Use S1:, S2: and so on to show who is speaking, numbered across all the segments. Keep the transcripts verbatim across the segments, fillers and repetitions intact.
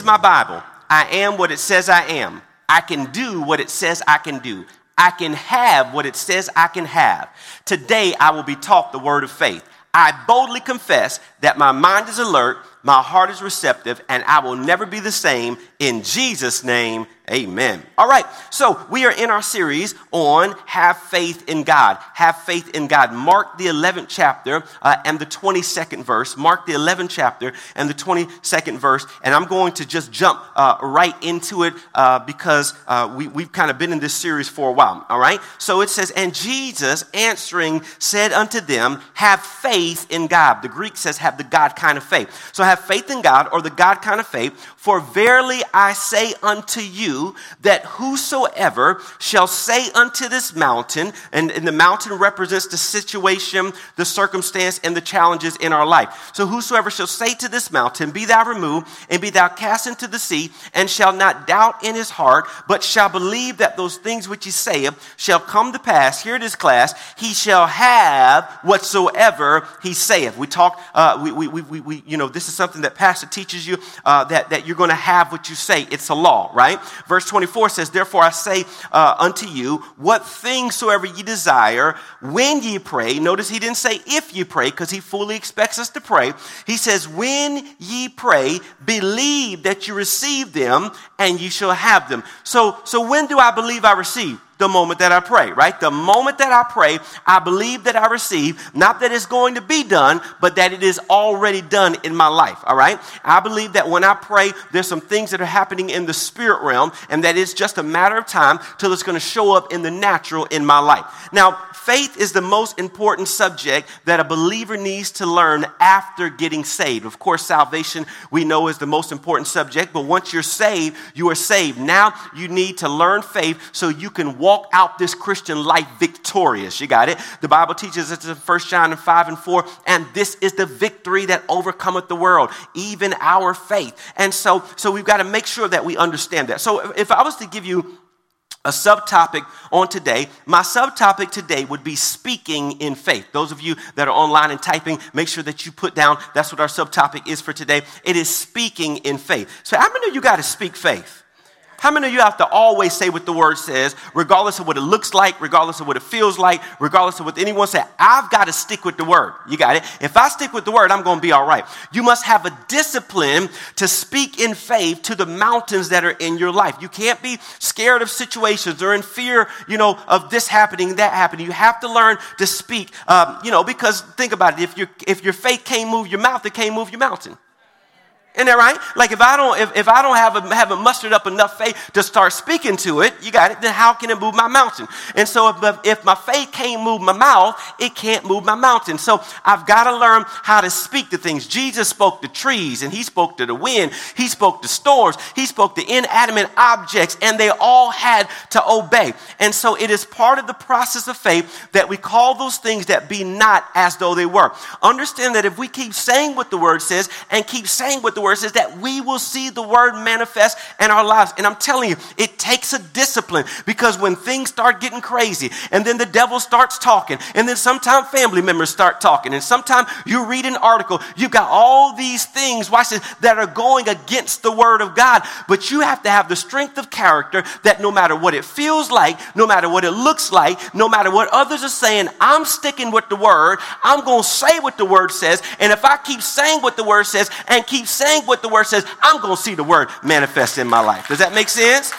S1: my Bible. I am what it says I am. I can do what it says I can do. I can have what it says I can have. Today, I will be taught the word of faith. I boldly confess that my mind is alert, my heart is receptive, and I will never be the same. In Jesus' name, amen. All right, so we are in our series on Have Faith in God. Have Faith in God. Mark the eleventh chapter uh, and the twenty-second verse. Mark the eleventh chapter and the twenty-second verse. And I'm going to just jump uh, right into it uh, because uh, we, we've kind of been in this series for a while. All right, so it says, and Jesus answering said unto them, have faith in God. The Greek says have the God kind of faith. So have faith in God, or the God kind of faith. For verily I say unto you that whosoever shall say unto this mountain, and, and the mountain represents the situation, the circumstance, and the challenges in our life. So whosoever shall say to this mountain, be thou removed, and be thou cast into the sea, and shall not doubt in his heart, but shall believe that those things which he saith shall come to pass. Here it is, class. He shall have whatsoever he saith. We talk, uh, we, we, we, we, you know, this is something that Pastor teaches you, uh, that, that you're going to have what you say. It's a law, right? Verse twenty-four says, therefore I say uh, unto you, what things soever ye desire, when ye pray. Notice he didn't say if ye pray, because he fully expects us to pray. He says, when ye pray, believe that you receive them, and ye shall have them. So, so when do I believe I receive? The moment that I pray, right? The moment that I pray, I believe that I receive, not that it's going to be done, but that it is already done in my life, all right? I believe that when I pray, there's some things that are happening in the spirit realm, and that it's just a matter of time till it's going to show up in the natural in my life. Now, faith is the most important subject that a believer needs to learn after getting saved. Of course, salvation we know is the most important subject, but once you're saved, you are saved. Now you need to learn faith so you can walk out this Christian life victorious. You got it? The Bible teaches us in First John five and four, and this is the victory that overcometh the world, even our faith. And so, so we've got to make sure that we understand that. So if I was to give you a subtopic on today, my subtopic today would be speaking in faith. Those of you that are online and typing, make sure that you put down, that's what our subtopic is for today. It is speaking in faith. So how many of you got to speak faith? How many of you have to always say what the word says, regardless of what it looks like, regardless of what it feels like, regardless of what anyone said? I've got to stick with the word. You got it? If I stick with the word, I'm going to be all right. You must have a discipline to speak in faith to the mountains that are in your life. You can't be scared of situations or in fear, you know, of this happening, that happening. You have to learn to speak, um, you know, because think about it. If your if your faith can't move your mouth, it can't move your mountain. Isn't that right? Like if I don't, if, if I don't have a, haven't mustered up enough faith to start speaking to it, you got it, then how can it move my mountain? And so if, if my faith can't move my mouth, it can't move my mountain. So I've got to learn how to speak to things. Jesus spoke to trees, and he spoke to the wind. He spoke to storms. He spoke to inanimate objects, and they all had to obey. And so it is part of the process of faith that we call those things that be not as though they were. Understand that if we keep saying what the word says and keep saying what the word says, that we will see the word manifest in our lives. And I'm telling you, it takes a discipline, because when things start getting crazy, and then the devil starts talking, and then sometimes family members start talking, and sometimes you read an article, you've got all these things, watch this, that are going against the word of God. But you have to have the strength of character that no matter what it feels like, no matter what it looks like, no matter what others are saying, I'm sticking with the word. I'm going to say what the word says. And if I keep saying what the word says and keep saying what the word says, I'm going to see the word manifest in my life. Does that make sense?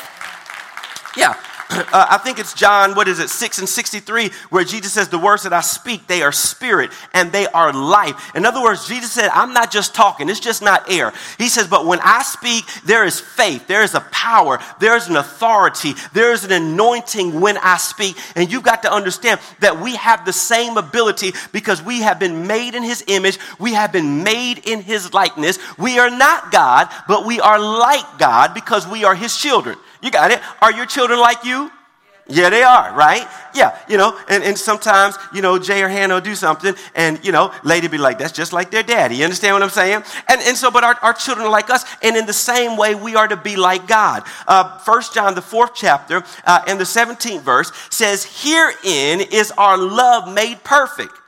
S1: Yeah. Uh, I think it's John, what is it, six and sixty-three, where Jesus says, the words that I speak, they are spirit and they are life. In other words, Jesus said, I'm not just talking. It's just not air. He says, but when I speak, there is faith. There is a power. There is an authority. There is an anointing when I speak. And you've got to understand that we have the same ability, because we have been made in his image. We have been made in his likeness. We are not God, but we are like God, because we are his children. You got it? Are your children like you? Yeah, they are, right? Yeah, you know, and, and sometimes, you know, Jay or Hannah will do something, and, you know, lady be like, that's just like their daddy. You understand what I'm saying? And and so, but our, our children are like us, and in the same way, we are to be like God. Uh, First John, the fourth chapter, uh, and the seventeenth verse says, herein is our love made perfect,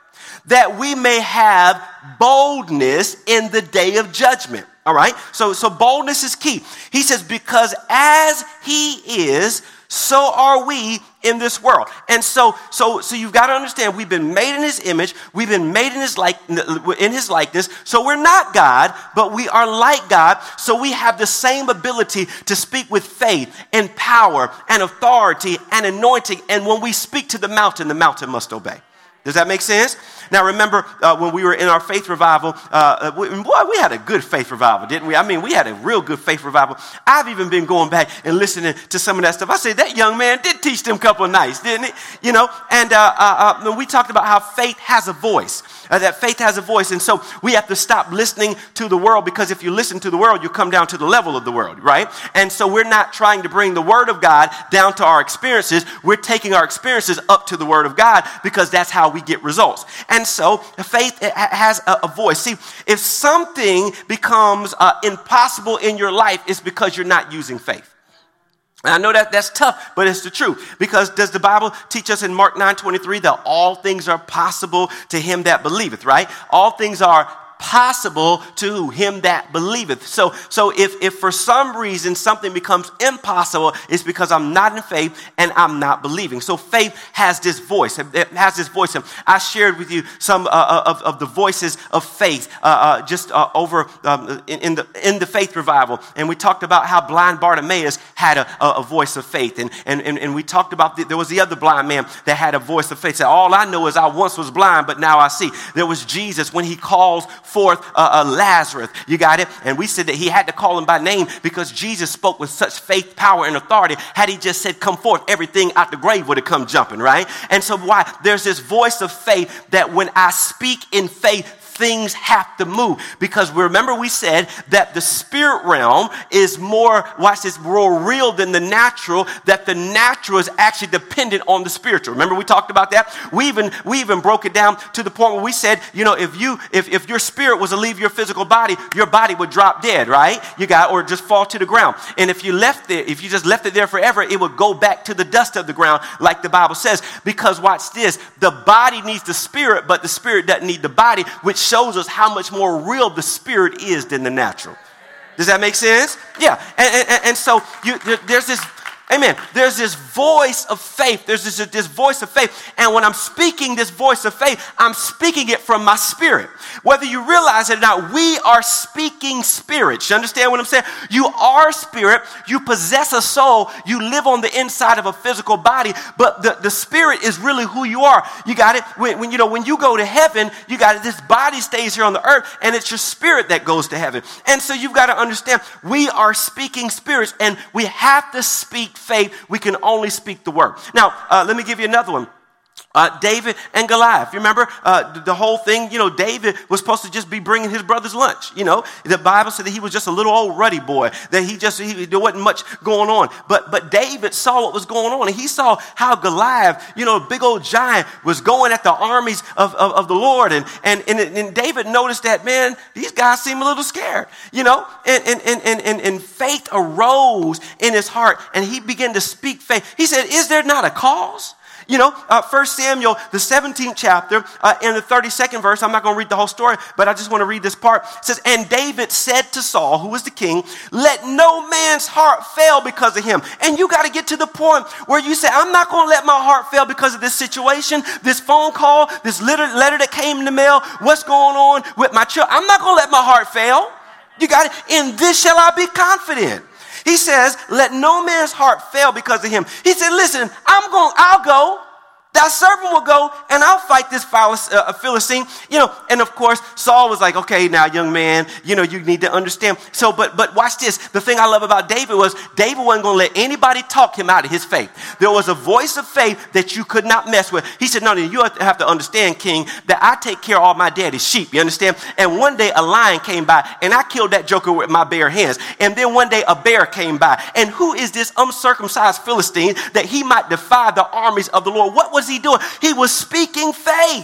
S1: that we may have boldness in the day of judgment. All right. So, so boldness is key. He says, because as he is, so are we in this world. And so, so, so you've got to understand, we've been made in his image. We've been made in his like, in his likeness. So we're not God, but we are like God. So we have the same ability to speak with faith and power and authority and anointing. And when we speak to the mountain, the mountain must obey. Does that make sense? Now, remember uh, when we were in our faith revival, uh, we, boy, we had a good faith revival, didn't we? I mean, we had a real good faith revival. I've even been going back and listening to some of that stuff. I said, that young man did teach them a couple of nights, didn't he? You know, and uh, uh, uh, we talked about how faith has a voice. Uh, that faith has a voice. And so we have to stop listening to the world, because if you listen to the world, you come down to the level of the world, right? And so we're not trying to bring the word of God down to our experiences. We're taking our experiences up to the word of God, because that's how we get results. And so faith has a, a voice. See, if something becomes uh, impossible in your life, it's because you're not using faith. And I know that that's tough, but it's the truth. Because does the Bible teach us in Mark nine twenty-three that all things are possible to him that believeth, right? All things are possible to him that believeth. So, so if, if for some reason something becomes impossible, it's because I'm not in faith and I'm not believing. So faith has this voice. It has this voice. And I shared with you some uh, of, of the voices of faith uh, uh, just uh, over um, in, in the in the faith revival. And we talked about how blind Bartimaeus had a, a, a voice of faith. And, and, and, and we talked about the, there was the other blind man that had a voice of faith. Said, all I know is I once was blind, but now I see. There was Jesus when he calls forth uh, uh, Lazarus. You got it? And we said that he had to call him by name because Jesus spoke with such faith, power, and authority. Had he just said, come forth, everything out the grave would have come jumping, right? And so why? There's this voice of faith that when I speak in faith, things have to move. Because remember we said that the spirit realm is more, watch this, more real than the natural, that the natural is actually dependent on the spiritual. Remember we talked about that? We even we even broke it down to the point where we said, you know, if you if, if your spirit was to leave your physical body, your body would drop dead, right? You got, or just fall to the ground. And if you left it, if you just left it there forever, it would go back to the dust of the ground, like the Bible says. Because watch this, the body needs the spirit, but the spirit doesn't need the body, which shows us how much more real the spirit is than the natural. Does that make sense? Yeah. And, and, and so you, there's this, amen, there's this voice of faith. There's this, this voice of faith. And when I'm speaking this voice of faith, I'm speaking it from my spirit. Whether you realize it or not, we are speaking spirits. You understand what I'm saying? You are spirit. You possess a soul. You live on the inside of a physical body, but the, the spirit is really who you are. You got it? When, when you know, when you go to heaven, you got it. This body stays here on the earth, and it's your spirit that goes to heaven. And so you've got to understand, we are speaking spirits, and we have to speak faith. We can only speak the word. Now, uh, let me give you another one. Uh, David and Goliath. You remember uh, the whole thing? You know, David was supposed to just be bringing his brother's lunch. You know, the Bible said that he was just a little old ruddy boy, that he just, he, there wasn't much going on. But but David saw what was going on, and he saw how Goliath, you know, a big old giant, was going at the armies of, of, of the Lord. And, and, and, and David noticed that, man, these guys seem a little scared, you know, and, and, and, and, and faith arose in his heart, and he began to speak faith. He said, is there not a cause? You know, uh, First Samuel, the seventeenth chapter, uh, in the thirty-second verse, I'm not going to read the whole story, but I just want to read this part. It says, and David said to Saul, who was the king, let no man's heart fail because of him. And you got to get to the point where you say, I'm not going to let my heart fail because of this situation, this phone call, this letter, letter that came in the mail, what's going on with my children. I'm not going to let my heart fail. You got it? In this shall I be confident. He says, let no man's heart fail because of him. He said, listen, I'm going, I'll go. That servant will go, and I'll fight this Philistine. You know, and of course, Saul was like, okay, now, young man, you know, you need to understand. So, but but watch this. The thing I love about David was David wasn't going to let anybody talk him out of his faith. There was a voice of faith that you could not mess with. He said, no, no, you have to, have to understand, king, that I take care of all my daddy's sheep. You understand? And one day a lion came by, and I killed that joker with my bare hands. And then one day a bear came by. And who is this uncircumcised Philistine that he might defy the armies of the Lord? What was he doing? He was speaking faith.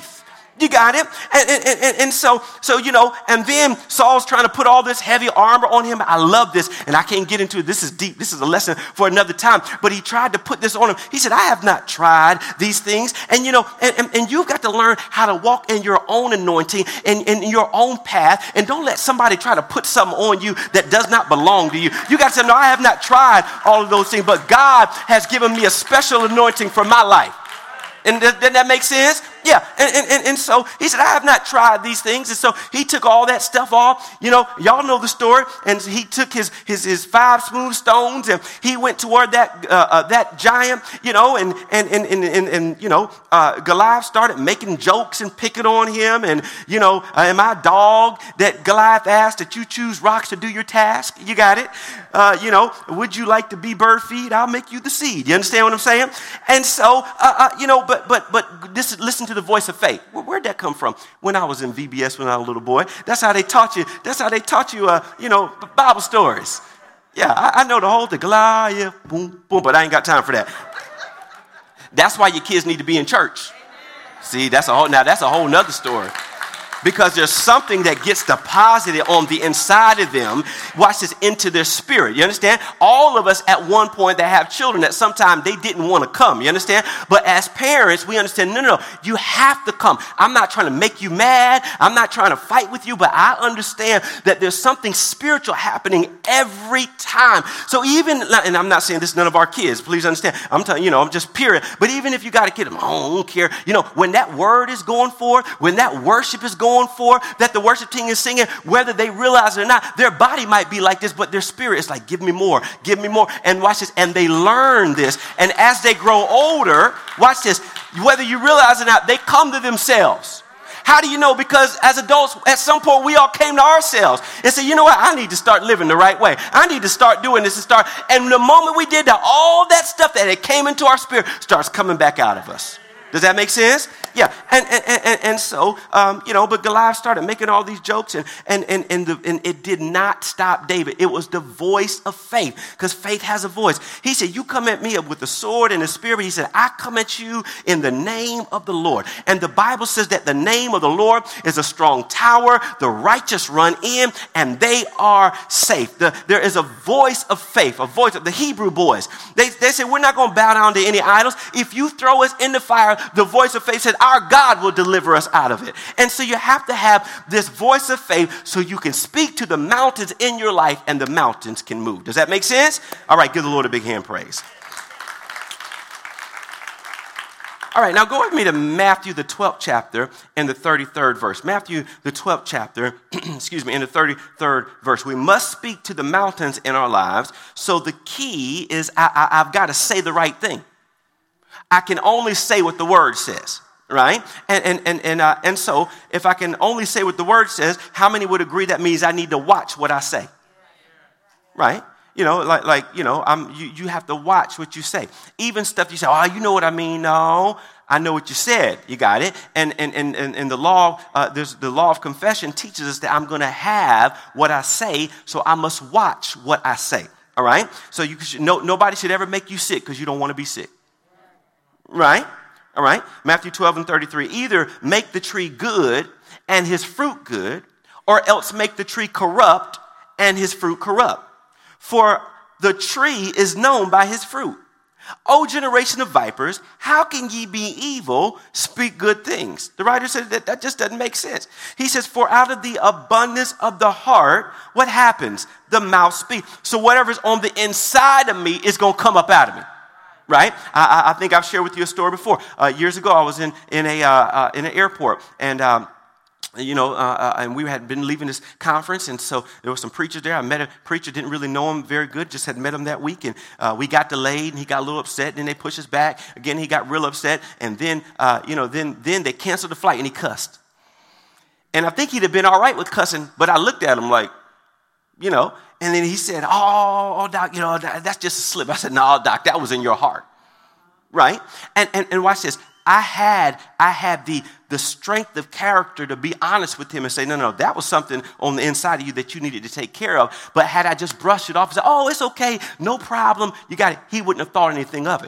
S1: You got it? And, and, and, and so, so, you know, and then Saul's trying to put all this heavy armor on him. I love this, and I can't get into it. This is deep. This is a lesson for another time. But he tried to put this on him. He said, I have not tried these things. And, you know, and, and, and you've got to learn how to walk in your own anointing and in your own path. And don't let somebody try to put something on you that does not belong to you. You got to say, no, I have not tried all of those things, but God has given me a special anointing for my life. And does that make sense? Yeah. And, and, and so he said, I have not tried these things. And so he took all that stuff off. You know, y'all know the story. And he took his his, his five smooth stones and he went toward that uh, uh, that giant, you know, and, and, and, and, and, and you know, uh, Goliath started making jokes and picking on him. And, you know, uh, am I a dog that Goliath asked that you choose rocks to do your task? You got it? Uh, you know, would you like to be bird feed? I'll make you the seed. You understand what I'm saying? And so, uh, uh, you know, but but but this, listen to the voice of faith. Well, where'd that come from? When I was in V B S when I was a little boy. That's how they taught you. That's how they taught you, uh, you know, Bible stories. Yeah, I, I know the whole thing. Goliath, boom, boom, but I ain't got time for that. That's why your kids need to be in church. See, that's a whole, now that's a whole nother story. Because there's something that gets deposited on the inside of them, watch this, into their spirit. You understand? All of us at one point that have children that sometimes they didn't want to come. You understand? But as parents, we understand, no, no, no, you have to come. I'm not trying to make you mad. I'm not trying to fight with you, but I understand that there's something spiritual happening every time. So even, and I'm not saying this is none of our kids, please understand. I'm telling you, know, I'm just period. But even if you got a kid, I don't care. You know, when that word is going forth, when that worship is going for, that the worship team is singing, whether they realize it or not, their body might be like this, but their spirit is like, give me more, give me more. And watch this, and they learn this. And as they grow older, watch this, whether you realize it or not, they come to themselves. How do you know? Because as adults, at some point, we all came to ourselves and said, you know what? I need to start living the right way. I need to start doing this and start. And the moment we did that, all that stuff that it came into our spirit starts coming back out of us. Does that make sense? Yeah, and and, and, and so, um, you know, but Goliath started making all these jokes, and and and and, the, and it did not stop David. It was the voice of faith, because faith has a voice. He said, you come at me with a sword and a spear, but he said, I come at you in the name of the Lord. And the Bible says that the name of the Lord is a strong tower. The righteous run in, and they are safe. The, there is a voice of faith, a voice of the Hebrew boys. They, they said, we're not going to bow down to any idols. If you throw us in the fire, the voice of faith said, our God will deliver us out of it. And so you have to have this voice of faith so you can speak to the mountains in your life and the mountains can move. Does that make sense? All right, give the Lord a big hand praise. All right, now go with me to Matthew, the twelfth chapter and the thirty-third verse. Matthew, the twelfth chapter, excuse me, in the thirty-third verse. We must speak to the mountains in our lives. So the key is I, I, I've got to say the right thing. I can only say what the word says, right? And and and and, uh, and so if I can only say what the word says, how many would agree that means I need to watch what I say, right? You know, like like you know, I'm you you have to watch what you say. Even stuff you say, oh, you know what I mean? No, I know what you said. You got it. And and and and, and the law, uh, there's the law of confession teaches us that I'm going to have what I say, so I must watch what I say. All right. So you should, no nobody should ever make you sick because you don't want to be sick. Right? All right. Matthew twelve and thirty-three. Either make the tree good and his fruit good, or else make the tree corrupt and his fruit corrupt. For the tree is known by his fruit. O generation of vipers, how can ye be evil, speak good things? The writer said that that just doesn't make sense. He says, for out of the abundance of the heart, what happens? The mouth speaks. So whatever's on the inside of me is going to come up out of me. Right? I, I think I've shared with you a story before. Uh, years ago, I was in in a uh, uh, in an airport, and um, you know, uh, uh, and we had been leaving this conference, and so there were some preachers there. I met a preacher, didn't really know him very good, just had met him that week, and uh, we got delayed, and he got a little upset. And then they pushed us back again. He got real upset, and then uh, you know, then then they canceled the flight, and he cussed. And I think he'd have been all right with cussing, but I looked at him like, you know. And then he said, oh, oh, Doc, you know, that's just a slip. I said, no, Doc, that was in your heart, right? And and, and watch this. I had I had the, the strength of character to be honest with him and say, no, no, that was something on the inside of you that you needed to take care of. But had I just brushed it off and said, oh, it's okay, no problem, you got it, he wouldn't have thought anything of it.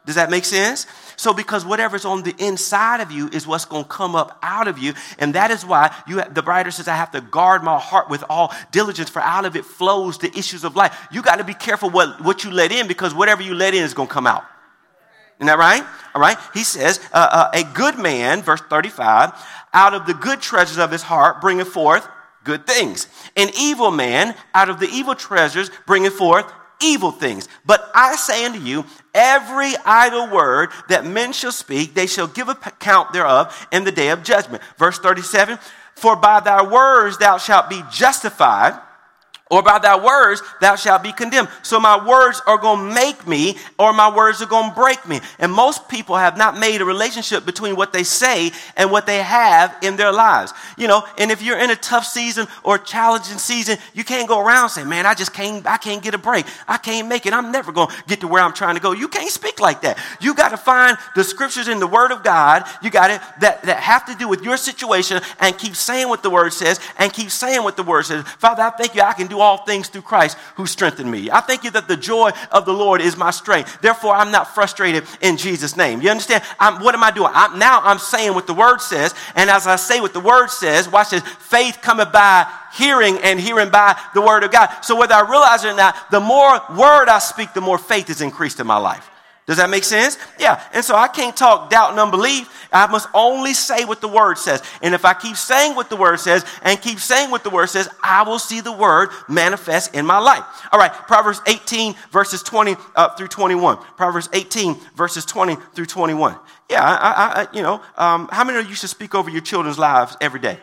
S1: Does that make sense? So because whatever's on the inside of you is what's going to come up out of you. And that is why you have, the writer says, I have to guard my heart with all diligence, for out of it flows the issues of life. You got to be careful what, what you let in, because whatever you let in is going to come out. Isn't that right? All right. He says, uh, uh, a good man, verse thirty-five, out of the good treasures of his heart bringeth forth good things. An evil man, out of the evil treasures bringeth forth evil things. But I say unto you, every idle word that men shall speak, they shall give account thereof in the day of judgment. Verse thirty-seven, for by thy words thou shalt be justified, or by thy words thou shalt be condemned. So my words are going to make me, or my words are going to break me. And most people have not made a relationship between what they say and what they have in their lives. You know, and if you're in a tough season or challenging season, you can't go around saying, man, I just can't, I can't get a break. I can't make it. I'm never going to get to where I'm trying to go. You can't speak like that. You got to find the scriptures in the word of God. You got it that, that have to do with your situation, and keep saying what the word says, and keep saying what the word says. Father, I thank you I can do all things through Christ who strengthened me. I thank you that the joy of the Lord is my strength. Therefore, I'm not frustrated in Jesus' name. You understand? I'm, what am I doing? I'm, now I'm saying what the word says. And as I say what the word says, watch this, faith cometh by hearing, and hearing by the word of God. So whether I realize it or not, the more word I speak, the more faith is increased in my life. Does that make sense? Yeah. And so I can't talk doubt and unbelief. I must only say what the word says. And if I keep saying what the word says and keep saying what the word says, I will see the word manifest in my life. All right. Proverbs eighteen verses twenty uh, through twenty-one. Proverbs eighteen verses twenty through twenty-one. Yeah. I, I, I you know, um, how many of you should speak over your children's lives every day?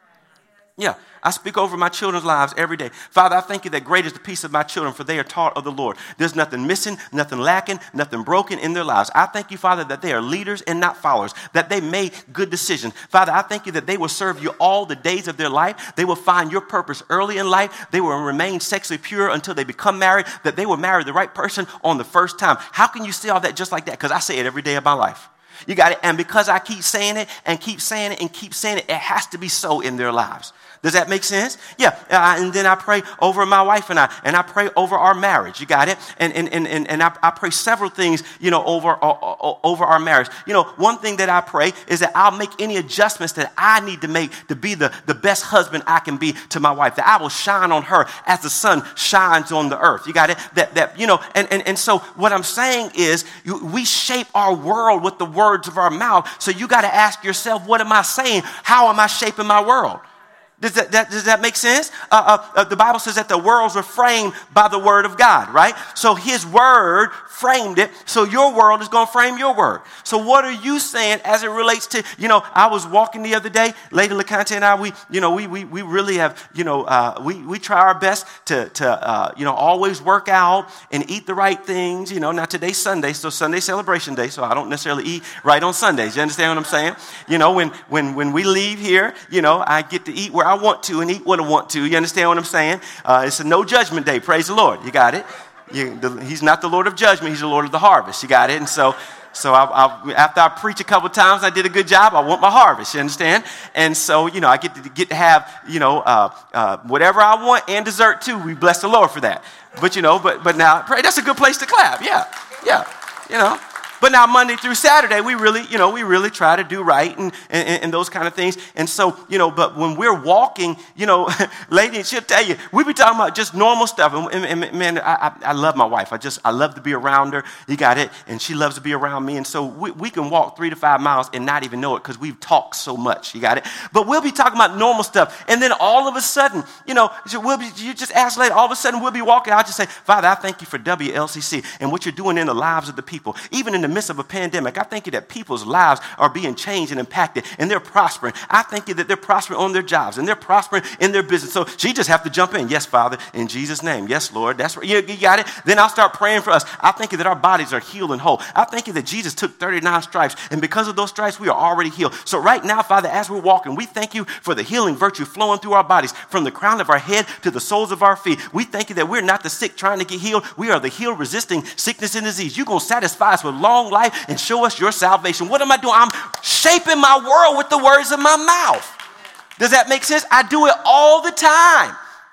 S1: Yeah. I speak over my children's lives every day. Father, I thank you that great is the peace of my children, for they are taught of the Lord. There's nothing missing, nothing lacking, nothing broken in their lives. I thank you, Father, that they are leaders and not followers, that they made good decisions. Father, I thank you that they will serve you all the days of their life. They will find your purpose early in life. They will remain sexually pure until they become married, that they will marry the right person on the first time. How can you say all that just like that? Because I say it every day of my life. You got it? And because I keep saying it and keep saying it and keep saying it, it has to be so in their lives. Does that make sense? Yeah. Uh, and then I pray over my wife and I, and I pray over our marriage. You got it? And and and and, and I, I pray several things, you know, over uh, over our marriage. You know, one thing that I pray is that I'll make any adjustments that I need to make to be the, the best husband I can be to my wife. That I will shine on her as the sun shines on the earth. You got it? That that you know. And and and so what I'm saying is, you, we shape our world with the words of our mouth. So you got to ask yourself, what am I saying? How am I shaping my world? Does that, that, does that make sense? Uh, uh, uh, the Bible says that the worlds were framed by the word of God, right? So his word framed it. So your world is going to frame your word. So what are you saying as it relates to, you know, I was walking the other day, Lady LaConte and I, we, you know, we we we really have, you know, uh, we, we try our best to, to uh, you know, always work out and eat the right things. You know, now today's Sunday, so Sunday celebration day, so I don't necessarily eat right on Sundays. You understand what I'm saying? You know, when, when, when we leave here, you know, I get to eat where I want to and eat what I want to. You understand what I'm saying? Uh, it's a no judgment day. Praise the Lord. You got it? You, the, he's not the Lord of judgment. He's the Lord of the harvest. You got it? And so, so I, I, after I preach a couple times, I did a good job. I want my harvest. You understand? And so, you know, I get to get to have, you know, uh, uh, whatever I want and dessert too. We bless the Lord for that. But you know, but but now, pray, that's a good place to clap. Yeah, yeah. You know. But now Monday through Saturday, we really, you know, we really try to do right and, and, and those kind of things. And so, you know, but when we're walking, you know, lady, she'll tell you, we be talking about just normal stuff. And, and, and man, I, I love my wife. I just, I love to be around her. You got it? And she loves to be around me. And so we, we can walk three to five miles and not even know it because we've talked so much. You got it? But we'll be talking about normal stuff. And then all of a sudden, you know, we'll be, you just ask later, all of a sudden we'll be walking. I'll just say, Father, I thank you for W L C C and what you're doing in the lives of the people. Even in the midst of a pandemic, I thank you that people's lives are being changed and impacted and they're prospering. I thank you that they're prospering on their jobs and they're prospering in their business. So she just have to jump in. Yes, Father, in Jesus' name. Yes, Lord. That's right. You, you got it. Then I'll start praying for us. I thank you that our bodies are healed and whole. I thank you that Jesus took thirty-nine stripes and because of those stripes, we are already healed. So right now, Father, as we're walking, we thank you for the healing virtue flowing through our bodies from the crown of our head to the soles of our feet. We thank you that we're not the sick trying to get healed. We are the healed resisting sickness and disease. You're going to satisfy us with long life and show us your salvation. What am I doing? I'm shaping my world with the words of my mouth. Does that make sense? I do it all the time.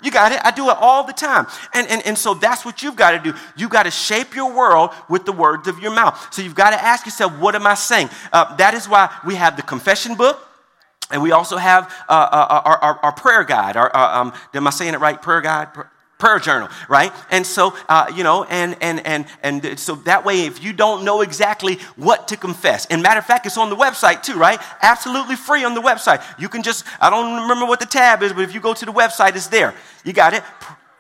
S1: You got it? I do it all the time. And, and, and so that's what you've got to do. You've got to shape your world with the words of your mouth. So you've got to ask yourself, what am I saying? Uh, that is why we have the confession book. And we also have uh, uh, our, our, our prayer guide. Our, uh, um, am I saying it right? Prayer guide? Prayer journal, right? And so, uh, you know, and and and and so that way, if you don't know exactly what to confess, and matter of fact, it's on the website too, right? Absolutely free on the website. You can just, I don't remember what the tab is, but if you go to the website, it's there. You got it.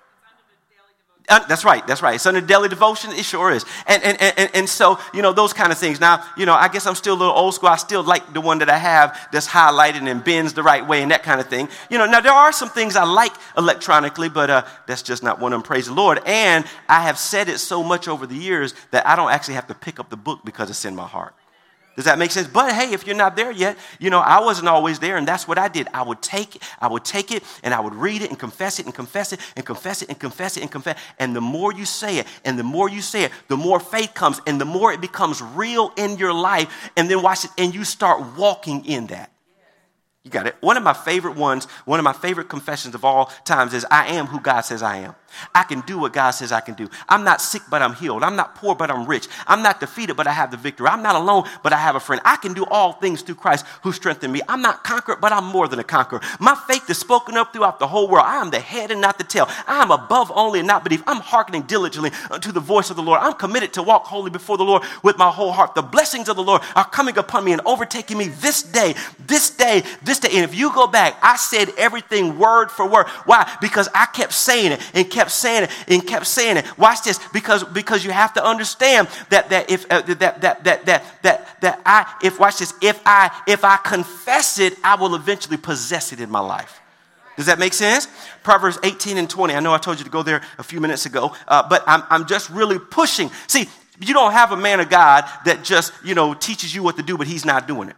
S1: Uh, that's right. That's right. It's under daily devotion. It sure is. And, and and and so, you know, those kind of things. Now, you know, I guess I'm still a little old school. I still like the one that I have that's highlighted and bends the right way and that kind of thing. You know, now there are some things I like electronically, but uh, that's just not one of them. Praise the Lord. And I have said it so much over the years that I don't actually have to pick up the book because it's in my heart. Does that make sense? But hey, if you're not there yet, you know, I wasn't always there, and that's what I did. I would take it, I would take it, and I would read it and confess it and confess it and confess it and confess it and confess. And the more you say it, and the more you say it, the more faith comes, and the more it becomes real in your life. And then watch it, and you start walking in that. You got it. One of my favorite ones, one of my favorite confessions of all times is, I am who God says I am. I can do what God says I can do. I'm not sick, but I'm healed. I'm not poor, but I'm rich. I'm not defeated, but I have the victory. I'm not alone, but I have a friend. I can do all things through Christ who strengthened me. I'm not conquered, but I'm more than a conqueror. My faith is spoken up throughout the whole world. I am the head and not the tail. I am above only and not beneath. I'm hearkening diligently unto the voice of the Lord. I'm committed to walk holy before the Lord with my whole heart. The blessings of the Lord are coming upon me and overtaking me this day, this day, this day. And if you go back, I said everything word for word. Why? Because I kept saying it and kept saying it and kept saying it. Watch this, because because you have to understand that that if uh, that that that that that that I if watch this if I if I confess it, I will eventually possess it in my life. Does that make sense? Proverbs eighteen and twenty. I know I told you to go there a few minutes ago, uh, but I'm I'm just really pushing. See, you don't have a man of God that just, you know, teaches you what to do, but he's not doing it.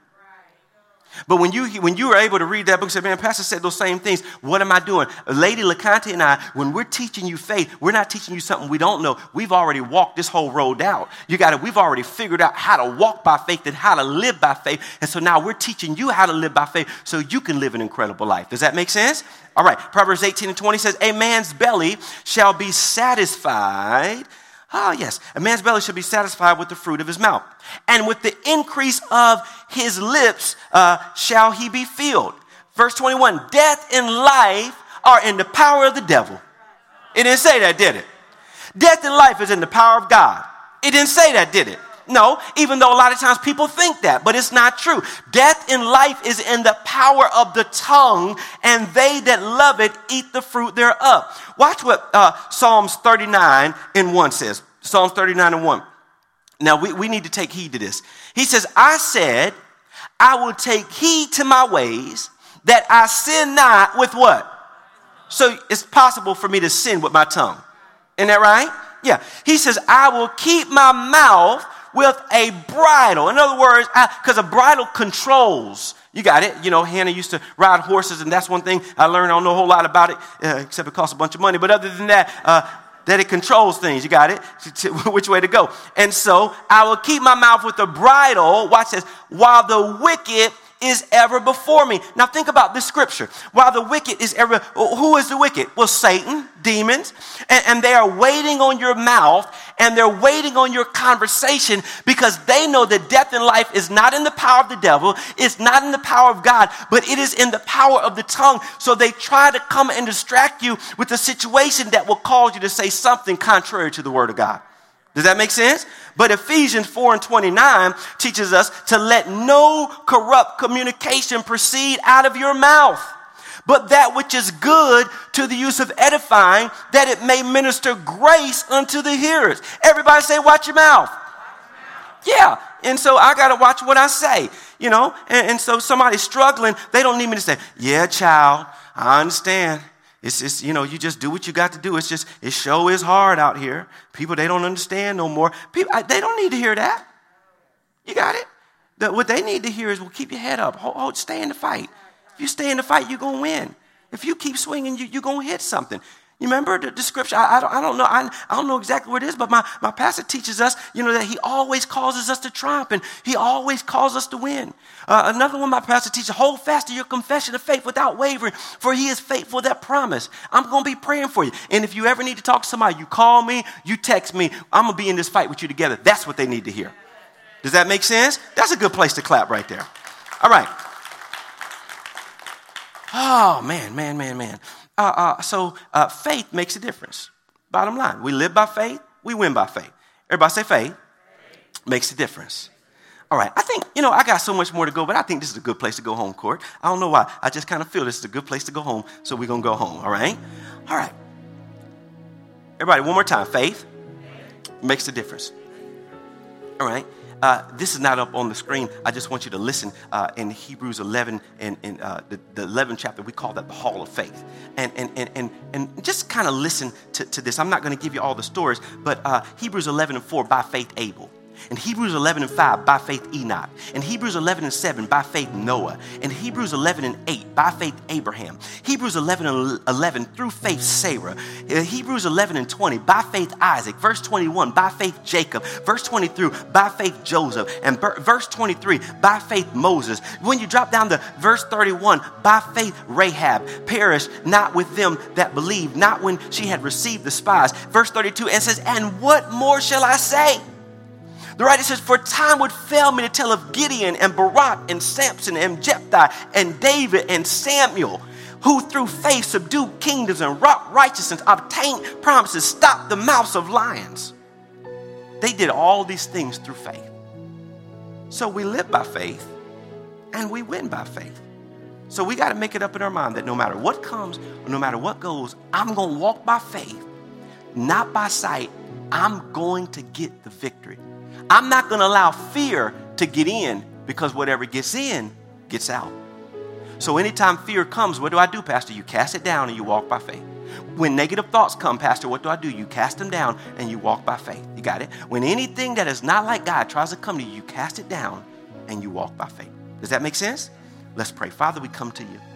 S1: But when you when you were able to read that book and say, man, Pastor said those same things, what am I doing? Lady LeConte and I, when we're teaching you faith, we're not teaching you something we don't know. We've already walked this whole road out. You got it. We've already figured out how to walk by faith and how to live by faith. And so now we're teaching you how to live by faith so you can live an incredible life. Does that make sense? All right. Proverbs eighteen and twenty says, a man's belly shall be satisfied. Ah, yes. A man's belly should be satisfied with the fruit of his mouth. And with the increase of his lips uh, shall he be filled. Verse twenty-one, death and life are in the power of the devil. It didn't say that, did it? Death and life is in the power of God. It didn't say that, did it? No, even though a lot of times people think that, but it's not true. Death and life is in the power of the tongue, and they that love it eat the fruit thereof. Watch what uh, Psalms thirty-nine and one says. Psalms thirty-nine and one. Now, we, we need to take heed to this. He says, I said, I will take heed to my ways, that I sin not with what? So it's possible for me to sin with my tongue. Isn't that right? Yeah. He says, I will keep my mouth with a bridle. In other words, because a bridle controls. You got it. You know, Hannah used to ride horses, and that's one thing I learned. I don't know a whole lot about it, uh, except it costs a bunch of money. But other than that, uh, that it controls things. You got it? Which way to go. And so I will keep my mouth with a bridle. Watch this. While the wicked is ever before me. Now think about this scripture. While the wicked is ever, who is the wicked? Well, Satan, demons, and, and they are waiting on your mouth, and they're waiting on your conversation, because they know that death and life is not in the power of the devil, it's not in the power of God, but it is in the power of the tongue. So they try to come and distract you with a situation that will cause you to say something contrary to the word of God. Does that make sense? But Ephesians four and twenty-nine teaches us to let no corrupt communication proceed out of your mouth, but that which is good to the use of edifying, that it may minister grace unto the hearers. Everybody say, watch your mouth. Yeah. And so I got to watch what I say, you know, and, and so somebody's struggling. They don't need me to say, yeah, child, I understand. It's just, you know, you just do what you got to do. It's just, it sure is hard out here. People, they don't understand no more. People, they don't need to hear that. You got it? The, what they need to hear is, well, keep your head up. Hold, hold, stay in the fight. If you stay in the fight, you're going to win. If you keep swinging, you, you're going to hit something. You remember the, the scripture? I, I, don't, I don't know. I, I don't know exactly what it is, but my, my pastor teaches us, you know, that he always causes us to triumph and he always calls us to win. Uh, another one my pastor teaches, hold fast to your confession of faith without wavering, for he is faithful that promise. I'm going to be praying for you. And if you ever need to talk to somebody, you call me, you text me. I'm going to be in this fight with you together. That's what they need to hear. Does that make sense? That's a good place to clap right there. All right. Oh, man, man, man, man. Uh, uh, so uh, faith makes a difference. Bottom line, we live by faith, we win by faith. Everybody say faith, faith makes a difference. All right, I think, you know, I got so much more to go, but I think this is a good place to go home, Court. I don't know why. I just kind of feel this is a good place to go home, so we're going to go home, all right? All right. Everybody, one more time. Faith makes a difference. All right. Uh, this is not up on the screen. I just want you to listen uh, in Hebrews eleven, and in, in uh, the, the eleventh chapter, we call that the Hall of Faith. And and and and, and just kind of listen to, to this. I'm not going to give you all the stories, but uh, Hebrews eleven and four, by faith Abel. In Hebrews eleven and five, by faith Enoch. In Hebrews eleven and seven, by faith Noah. In Hebrews eleven and eight, by faith Abraham. Hebrews eleven and eleven, through faith Sarah. In Hebrews eleven and twenty, by faith Isaac. Verse twenty-one, by faith Jacob. Verse twenty-three, by faith Joseph. And verse twenty-three, by faith Moses. When you drop down to verse thirty-one, by faith Rahab perished not with them that believed, not when she had received the spies. Verse thirty-two, and says, and what more shall I say? The writer says, for time would fail me to tell of Gideon and Barak and Samson and Jephthah and David and Samuel, who through faith subdued kingdoms and wrought righteousness, obtained promises, stopped the mouths of lions. They did all these things through faith. So we live by faith and we win by faith. So we got to make it up in our mind that no matter what comes, or no matter what goes, I'm going to walk by faith, not by sight. I'm going to get the victory. I'm not going to allow fear to get in, because whatever gets in gets out. So anytime fear comes, what do I do, Pastor? You cast it down and you walk by faith. When negative thoughts come, Pastor, what do I do? You cast them down and you walk by faith. You got it? When anything that is not like God tries to come to you, you cast it down and you walk by faith. Does that make sense? Let's pray. Father, we come to you.